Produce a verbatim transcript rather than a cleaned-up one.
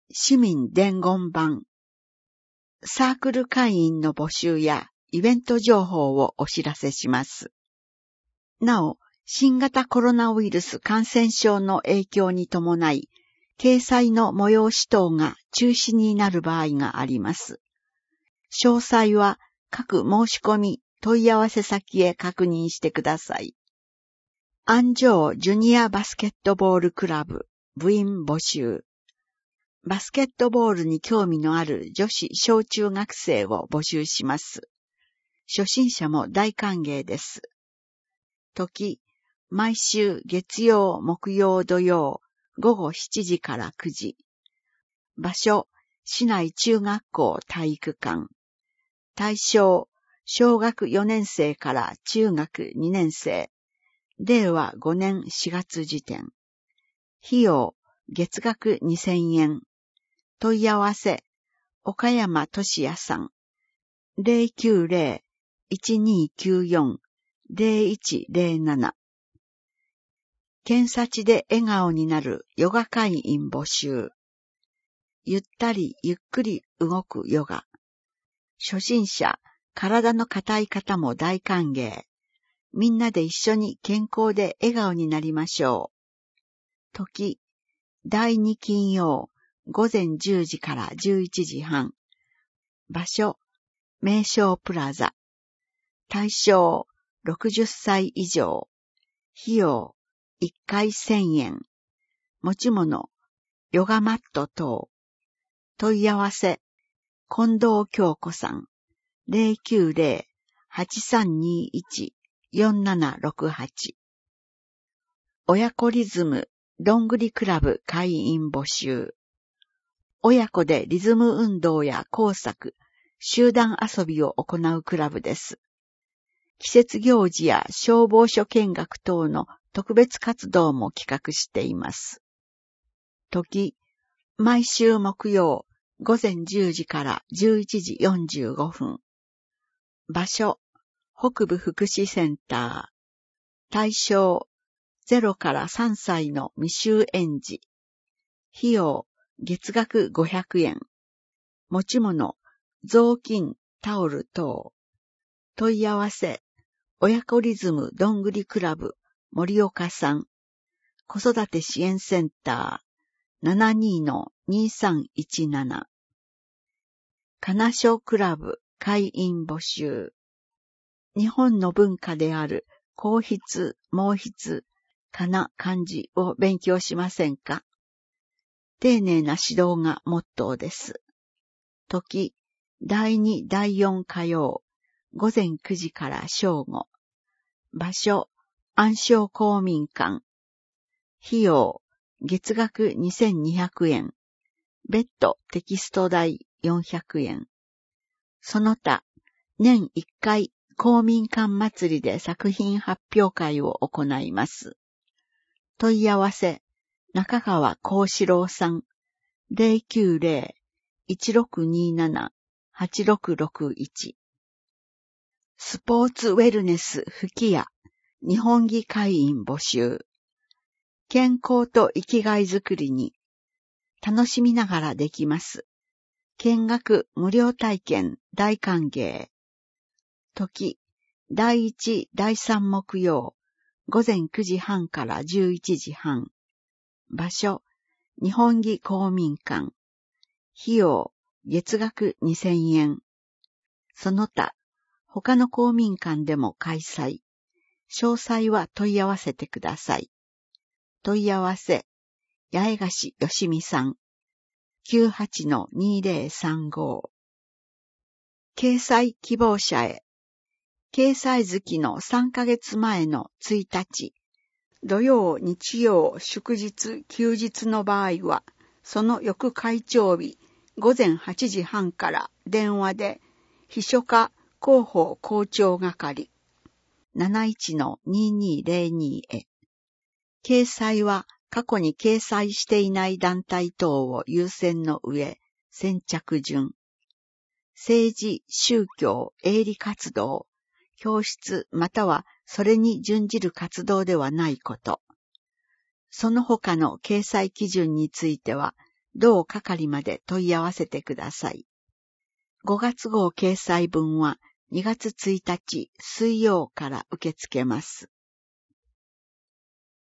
市民伝言板、サークル会員の募集やイベント情報をお知らせします。なお、新型コロナウイルス感染症の影響に伴い、掲載の催し等が中止になる場合があります。詳細は各申し込み問い合わせ先へ確認してください。安城ジュニアバスケットボールクラブ部員募集。バスケットボールに興味のある女子小中学生を募集します。初心者も大歓迎です。時、毎週月曜、木曜、土曜、午後しちじからくじ。場所、市内中学校体育館。対象、小学よねん生から中学にねん生。れいわごねんしがつ時点。費用、月額にせんえん。問い合わせ、岡山俊也さん。ゼロきゅうゼロ いちにきゅうよん ゼロいちゼロなな。検査地で笑顔になるヨガ会員募集。ゆったりゆっくり動くヨガ。初心者、体の硬い方も大歓迎。みんなで一緒に健康で笑顔になりましょう。時、だいに金曜、午前じゅうじからじゅういちじはん。場所、名称プラザ。対象、ろくじゅっさい以上。費用、いっかいせんえん。持ち物、ヨガマット等。問い合わせ、近藤京子さん。ゼロきゅうゼロ はちさんにいち よんななろくはち。親子リズム、どんぐりクラブ会員募集。親子でリズム運動や工作、集団遊びを行うクラブです。季節行事や消防署見学等の特別活動も企画しています。時、毎週木曜、午前じゅうじからじゅういちじよんじゅうごふん。場所、北部福祉センター。対象、ゼロからさんさいの未就園児。費用、月額ごひゃくえん。持ち物、雑巾、タオル等。問い合わせ、親子リズムどんぐりクラブ、森岡さん。子育て支援センター、ななにー にさんいちなな。金賞クラブ、会員募集。日本の文化である、硬筆、毛筆、かな、漢字を勉強しませんか？丁寧な指導がモットーです。時、だいに、だいよん火曜、午前くじから正午。場所、安省公民館。費用、月額にせんにひゃくえん。別途テキスト代よんひゃくえん。その他、年いっかい公民館祭りで作品発表会を行います。問い合わせ、中川幸四郎さん。ゼロきゅうゼロ いちろくになな はちろくろくいち。スポーツウェルネス吹き矢、日本技会員募集。健康と生きがいづくりに、楽しみながらできます。見学無料体験大歓迎。時、だいいち、だいさん木曜、午前くじはんからじゅういちじはん。場所、日本技公民館。費用、月額にせんえん。その他、他の公民館でも開催。詳細は問い合わせてください。問い合わせ、八重樫よしみさん。きゅうはちのにゼロさんご。掲載希望者へ。掲載月のさんかげつまえのついたち、土曜、日曜、祝日、休日の場合は、その翌会長日、午前はちじはんから電話で、秘書課広報校長係、なないちのににゼロに へ。掲載は過去に掲載していない団体等を優先の上、先着順。政治、宗教、営利活動、教室またはそれに準じる活動ではないこと。その他の掲載基準については、 同係まで問い合わせてください。ごがつ号掲載分はにがつついたち水曜から受け付けます。